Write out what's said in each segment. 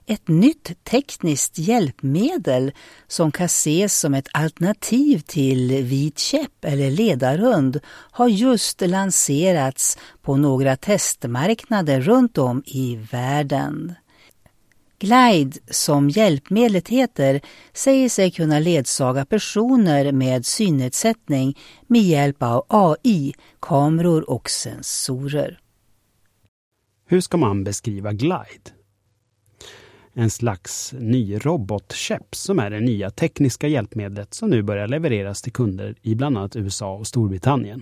Ett nytt tekniskt hjälpmedel som kan ses som ett alternativ till vit käpp eller ledarhund har just lanserats på några testmarknader runt om i världen. Glide, som hjälpmedlet heter, säger sig kunna ledsaga personer med synnedsättning med hjälp av AI, kameror och sensorer. Hur ska man beskriva Glide? En slags ny robotkäpp som är det nya tekniska hjälpmedlet som nu börjar levereras till kunder i bland annat USA och Storbritannien.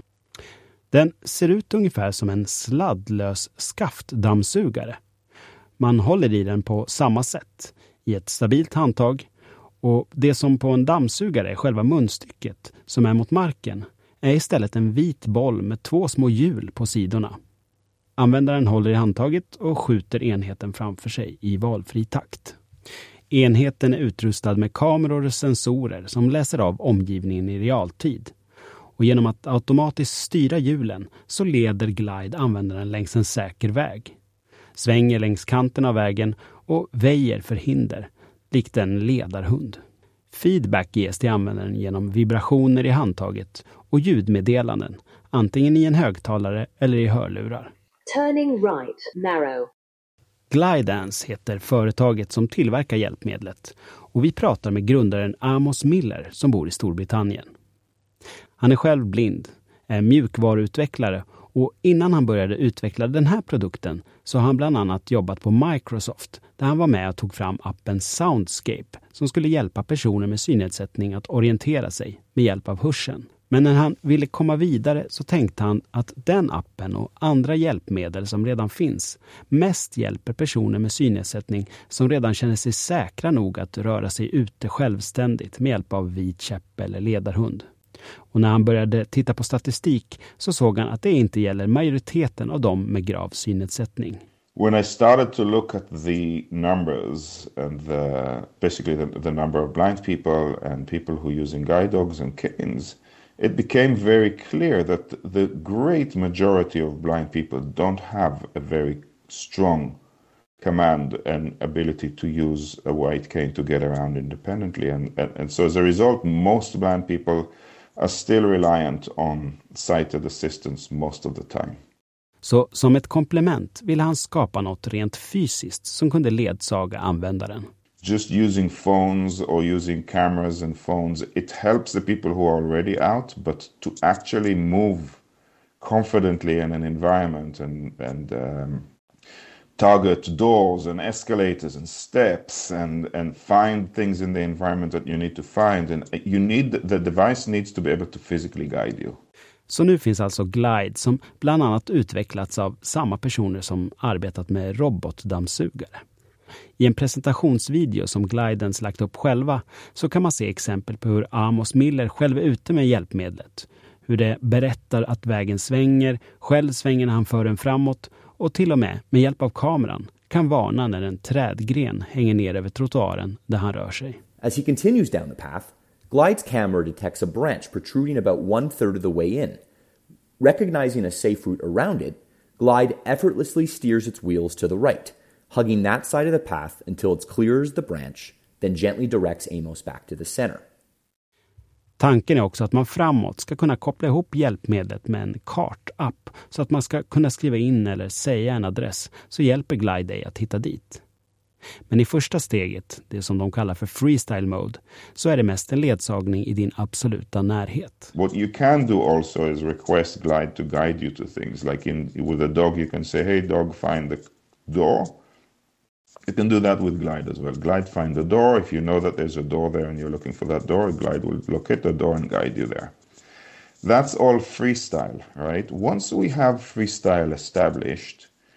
Den ser ut ungefär som en sladdlös skaftdammsugare. Man håller i den på samma sätt, i ett stabilt handtag, och det som på en dammsugare är själva munstycket som är mot marken är istället en vit boll med 2 små hjul på sidorna. Användaren håller i handtaget och skjuter enheten framför sig i valfri takt. Enheten är utrustad med kameror och sensorer som läser av omgivningen i realtid. Och genom att automatiskt styra hjulen så leder Glide användaren längs en säker väg. Svänger längs kanten av vägen och väjer för hinder, likt en ledarhund. Feedback ges till användaren genom vibrationer i handtaget och ljudmeddelanden, antingen i en högtalare eller i hörlurar. Turning right, narrow. Glidance heter företaget som tillverkar hjälpmedlet och vi pratar med grundaren Amos Miller som bor i Storbritannien. Han är själv blind, är mjukvaruutvecklare och innan han började utveckla den här produkten så har han bland annat jobbat på Microsoft där han var med och tog fram appen Soundscape som skulle hjälpa personer med synnedsättning att orientera sig med hjälp av hörseln. Men när han ville komma vidare så tänkte han att den appen och andra hjälpmedel som redan finns mest hjälper personer med synnedsättning som redan känner sig säkra nog att röra sig ute självständigt med hjälp av vit käpp eller ledarhund. Och när han började titta på statistik så såg han att det inte gäller majoriteten av dem med grav synnedsättning. When I started to look at the numbers and basically the number of blind people and people who using guide dogs and canes, it became very clear that the great majority of blind people don't have a very strong command and ability to use a white cane to get around independently. And so as a result, most blind people are still reliant on sighted assistance most of the time. Så som ett komplement ville han skapa något rent fysiskt som kunde ledsaga användaren. Just using phones or using cameras and phones, it helps the people who are already out, but to actually move confidently in an environment and target doors and escalators and steps and find things in the environment that you need to find, and the device needs to be able to physically guide you. Så nu finns alltså Glide som bland annat utvecklats av samma personer som arbetat med robotdammsugare. I en presentationsvideo som Glidens lagt upp själva så kan man se exempel på hur Amos Miller själv är ute med hjälpmedlet. Hur det berättar att vägen svänger, själv svänger när han för den framåt och till och med hjälp av kameran kan varna när en trädgren hänger ner över trottoaren där han rör sig. As he continues down the path, Glide's camera detects a branch protruding about 1/3 of the way in. Recognizing a safe route around it, Glide effortlessly steers its wheels to the right, hugging that side of the path until it clears the branch, then gently directs Amos back to the center. Tanken är också att man framåt ska kunna koppla ihop hjälpmedlet med en kartapp så att man ska kunna skriva in eller säga en adress så hjälper Glide dig att hitta dit. Men i första steget, det som de kallar för freestyle mode, så är det mest en ledsagning i din absoluta närhet. What you can do also is request Glide to guide you to things. Like with a dog you can say, hey dog, find the door. You can do that with Glide as well. Glide find the door. If you know that there's a door there and you're looking for that door, Glide will locate the door and guide you there. That's all freestyle, right? Once we have freestyle established,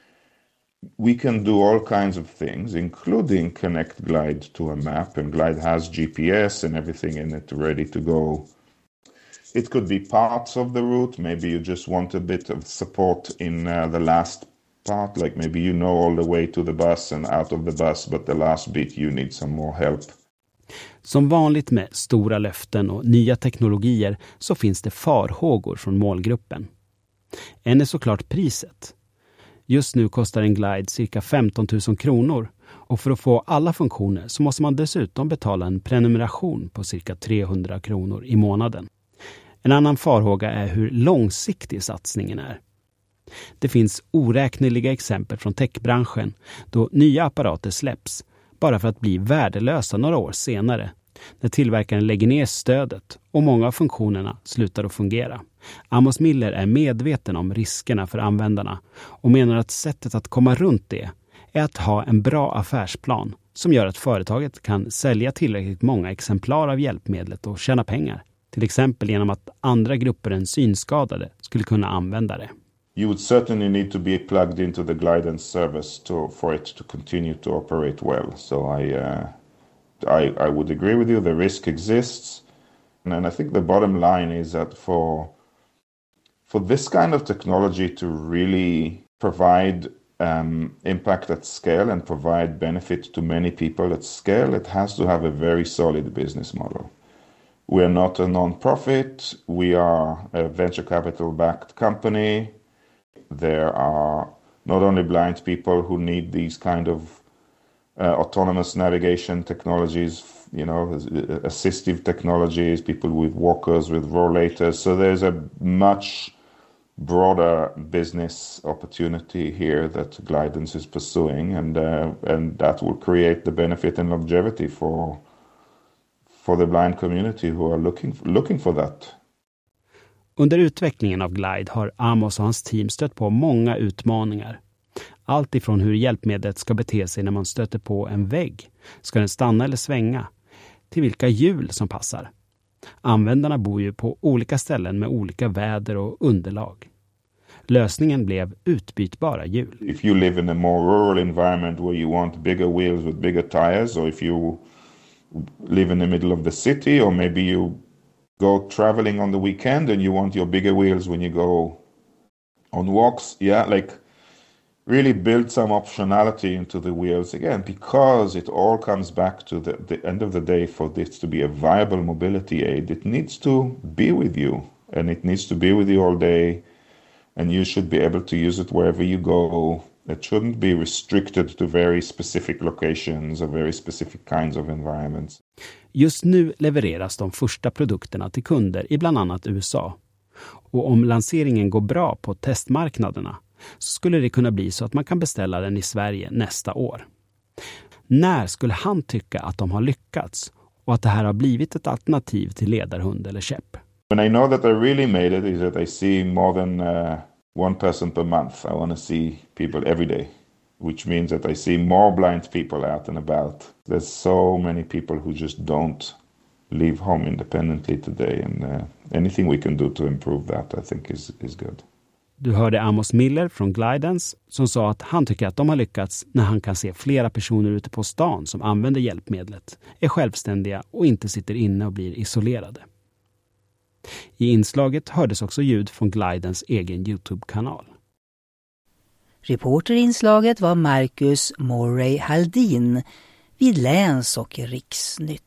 we can do all kinds of things, including connect Glide to a map, and Glide has GPS and everything in it ready to go. It could be parts of the route. Maybe you just want a bit of support in the last part, like maybe you know all the way to the bus and out of the bus, but the last bit you need some more help. Som vanligt med stora löften och nya teknologier så finns det farhågor från målgruppen. En är såklart priset. Just nu kostar en Glide cirka 15 000 kronor Och för att få alla funktioner så måste man dessutom betala en prenumeration på cirka 300 kronor i månaden. En annan farhåga är hur långsiktig satsningen är. Det finns oräkneliga exempel från techbranschen då nya apparater släpps bara för att bli värdelösa några år senare, när tillverkaren lägger ner stödet och många av funktionerna slutar att fungera. Amos Miller är medveten om riskerna för användarna och menar att sättet att komma runt det är att ha en bra affärsplan som gör att företaget kan sälja tillräckligt många exemplar av hjälpmedlet och tjäna pengar. Till exempel genom att andra grupper än synskadade skulle kunna använda det. You would certainly need to be plugged into the Glidance service for it to continue to operate well. So I would agree with you. The risk exists. And I think the bottom line is that for this kind of technology to really provide impact at scale and provide benefit to many people at scale, it has to have a very solid business model. We are not a non-profit. We are a venture capital-backed company. There are not only blind people who need these kind of autonomous navigation technologies, assistive technologies, people with walkers, with rollators. So there's a much broader business opportunity here that Glidance is pursuing, and that will create the benefit and longevity for the blind community who are looking for that. Under utvecklingen av Glide har Amos och hans team stött på många utmaningar. Allt ifrån hur hjälpmedlet ska bete sig när man stöter på en vägg, ska den stanna eller svänga, till vilka hjul som passar. Användarna bor ju på olika ställen med olika väder och underlag. Lösningen blev utbytbara hjul. If you live in a more rural environment where you want bigger wheels with bigger tires, or if you live in the middle of the city, or maybe you go traveling on the weekend and you want your bigger wheels when you go on walks, really build some optionality into the wheels again, because it all comes back to the end of the day. For this to be a viable mobility aid, it needs to be with you, and it needs to be with you all day, and you should be able to use it wherever you go. It shouldn't be restricted to very specific locations or very specific kinds of environments. Just nu levereras de första produkterna till kunder i bland annat USA. Och om lanseringen går bra på testmarknaderna så skulle det kunna bli så att man kan beställa den i Sverige nästa år. När skulle han tycka att de har lyckats och att det här har blivit ett alternativ till ledarhund eller käpp? When I know that I really made it is that I see more than one person per month. I want to see people every day, which means that I see more blind people out and about. There's so many people who just don't leave home independently today, and anything we can do to improve that I think is good. Du hörde Amos Miller från Glidance som sa att han tycker att de har lyckats när han kan se flera personer ute på stan som använder hjälpmedlet, är självständiga och inte sitter inne och blir isolerade. I inslaget hördes också ljud från Glidance egen YouTube-kanal. Reporter i inslaget var Marcus Morey Haldin vid Läns- och Riksnytt.